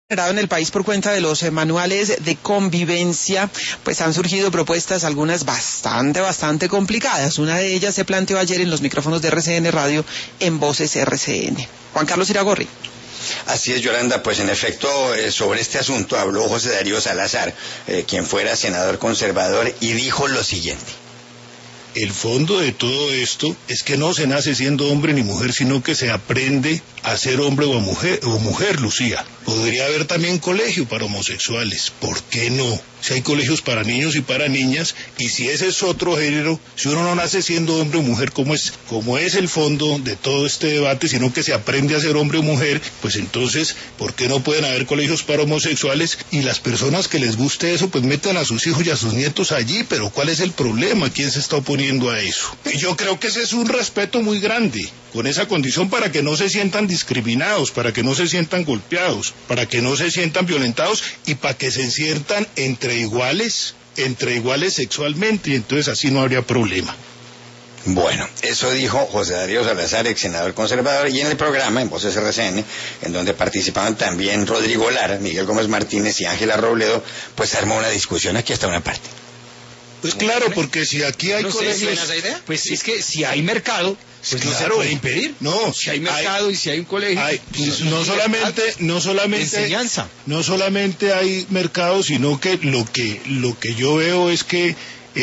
En el país por cuenta de los manuales de convivencia, pues han surgido propuestas, algunas bastante complicadas. Una de ellas se planteó ayer en los micrófonos de RCN Radio en Voces RCN. Juan Carlos Iragorri. Así es, Yolanda, pues en efecto sobre este asunto habló José Darío Salazar, quien fuera senador conservador, y dijo lo siguiente. El fondo de todo esto es que no se nace siendo hombre ni mujer, sino que se aprende a ser hombre o mujer, Lucía. Podría haber también colegio para homosexuales, ¿por qué no? Si hay colegios para niños y para niñas, y si ese es otro género, si uno no nace siendo hombre o mujer, como es el fondo de todo este debate, sino que se aprende a ser hombre o mujer, pues entonces, ¿por qué no pueden haber colegios para homosexuales? Y las personas que les guste eso, pues metan a sus hijos y a sus nietos allí, pero ¿cuál es el problema? ¿Quién se está oponiendo a eso? Y yo creo que ese es un respeto muy grande, con esa condición, para que no se sientan discriminados, para que no se sientan golpeados, para que no se sientan violentados y para que se sientan entre iguales sexualmente, y entonces así no habría problema. Bueno, eso dijo José Darío Salazar, ex senador conservador, y en el programa, en Voces RCN, en donde participaban también Rodrigo Lara, Miguel Gómez Martínez y Ángela Robledo, pues armó una discusión aquí hasta una parte. Pues claro, porque si aquí hay colegios... Pues es que si hay mercado, pues claro, no se lo puede impedir. No, si hay mercado y si hay un colegio, no solamente enseñanza. No solamente hay mercado, sino que lo que yo veo es que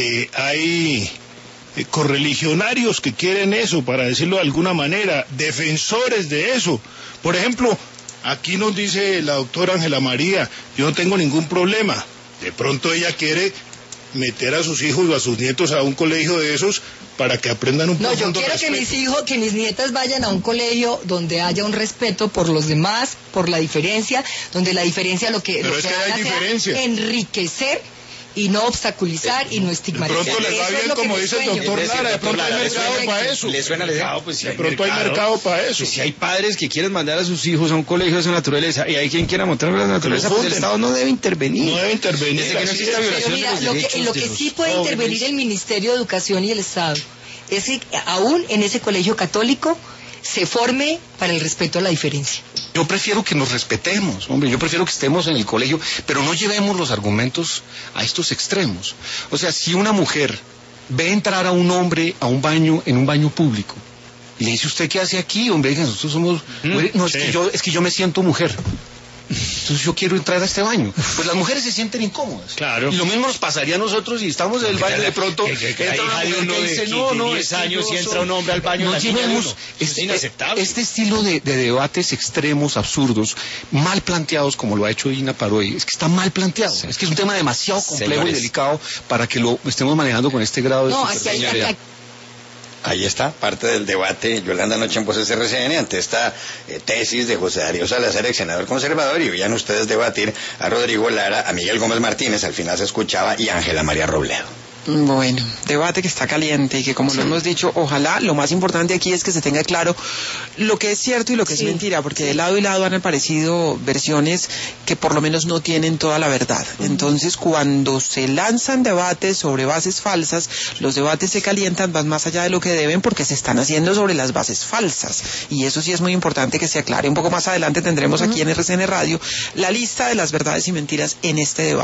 hay correligionarios que quieren eso, para decirlo de alguna manera, defensores de eso. Por ejemplo, aquí nos dice la doctora Ángela María, yo no tengo ningún problema. De pronto ella quiere meter a sus hijos o a sus nietos a un colegio de esos para que aprendan un poco. No, yo quiero que mis nietas vayan a un colegio donde haya un respeto por los demás, por la diferencia, donde la diferencia lo que haga sea enriquecer y no obstaculizar y no estigmatizar. De pronto les va bien, como dice el doctor Lara, de pronto hay mercado para eso. ¿Le suena la idea? Pues de pronto hay mercado para eso. Pues si hay padres que quieren mandar a sus hijos a un colegio de esa naturaleza y hay quien quiera montar a la naturaleza, pues el Estado no debe intervenir. No debe intervenir. Desde que no exista violación de los derechos. Lo que sí puede intervenir el Ministerio de Educación y el Estado es que aún en ese colegio católico se forme para el respeto a la diferencia. Yo prefiero que nos respetemos, hombre, yo prefiero que estemos en el colegio, pero no llevemos los argumentos a estos extremos. O sea, si una mujer ve entrar a un hombre a un baño, en un baño público, y le dice, ¿usted qué hace aquí, hombre? Nosotros somos... No, sí. es que yo me siento mujer. Entonces yo quiero entrar a este baño. Pues las mujeres se sienten incómodas. Claro. Y lo mismo nos pasaría a nosotros si estamos en el baño de pronto. Entra una mujer que dice, no, 10 años y entra un hombre al baño. No llevemos es inaceptable. Este estilo de debates extremos, absurdos, mal planteados, como lo ha hecho Dina Paroy, es que está mal planteado. Sí. Es que es un tema demasiado complejo y delicado para que lo estemos manejando con este grado de superficialidad. Ahí está, parte del debate, Yolanda, anoche en Voces RCN, ante esta tesis de José Darío Salazar, ex senador conservador, y veían ustedes debatir a Rodrigo Lara, a Miguel Gómez Martínez, al final se escuchaba, y a Ángela María Robledo. Bueno, debate que está caliente y que, como lo hemos dicho, ojalá, lo más importante aquí es que se tenga claro lo que es cierto y lo que es mentira, porque de lado y lado han aparecido versiones que por lo menos no tienen toda la verdad. Entonces, cuando se lanzan debates sobre bases falsas, los debates se calientan, van más allá de lo que deben porque se están haciendo sobre las bases falsas. Y eso sí es muy importante que se aclare. Un poco más adelante tendremos aquí en RCN Radio la lista de las verdades y mentiras en este debate.